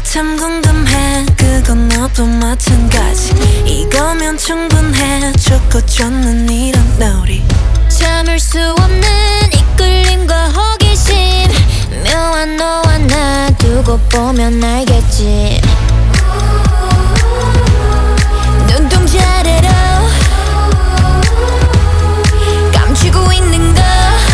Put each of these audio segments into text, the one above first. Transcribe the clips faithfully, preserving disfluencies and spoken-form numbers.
참 궁금해. 그건 너도 마찬가지. 이거면 충분해. 좋고 좋는 이런 놀이. 참을 수 없는 이끌림과 호기심. 묘한 너와 나 두고 보면 알겠지. 눈동자래로 감추고 있는 거.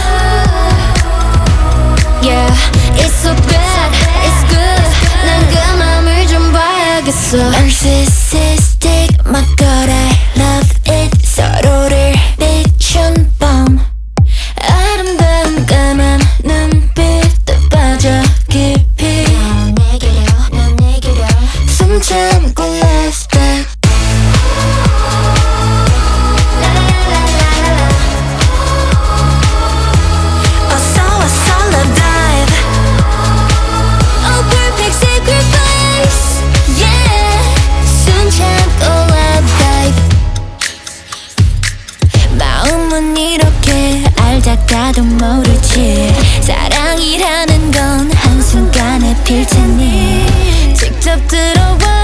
Yeah, it's so bad, it's good. 난 그 맘을 좀 봐야겠어. Narcissistic, my god, I love it. 서로를 비춘 밤. 아름다운 까만 눈빛도 빠져 깊이. 넌 내게로, 넌 내게로. 숨 참고 last step. 어서 와서 love dive. Oh, perfect sacrifice. Yeah, 숨 참고 love dive. 마음은 이렇게 알다가도 모르지. 사랑이라는 건 한순간에 필 테니 직접 들어와.